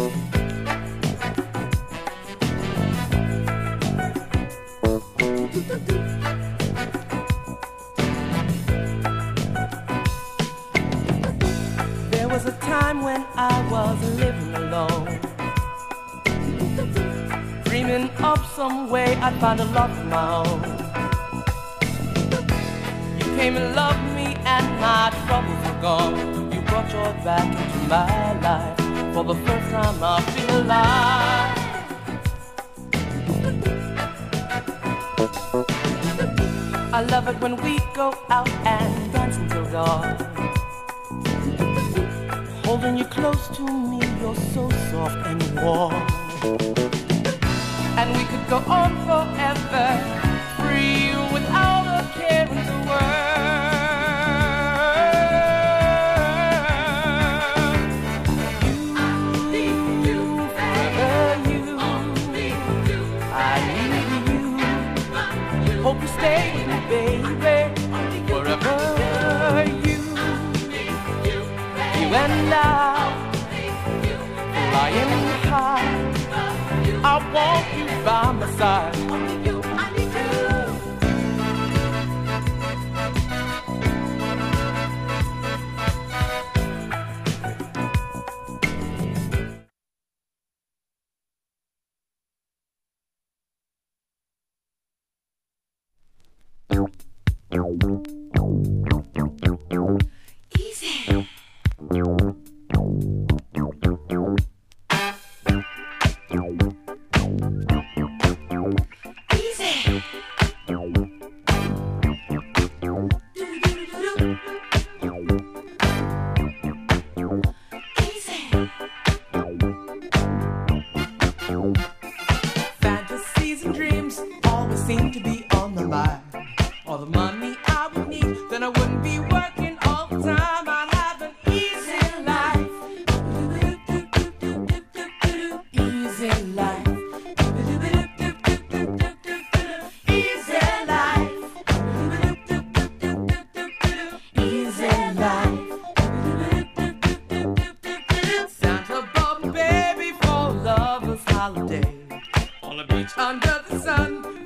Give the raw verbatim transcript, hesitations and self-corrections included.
There was a time when I was living alone, dreaming of some way I'd find a love of my own. You came and loved me and my troubles were gone. You brought joy back into my life. For the first time I feel alive. I love it when we go out and dance until dawn. Holding you close to me, you're so soft and warm. And we could go on forever, free without a care in the world. Hope you stay with me, baby, forever. You, you and I, flying high. I want you by my side. Fantasies and dreams always seem to be on the mind. All the money I would need, then I wouldn't be working all the time. I'd have an easy life. Easy life. Easy life. Easy life. Santa bought me baby for a lover's holiday on a beach under the sun.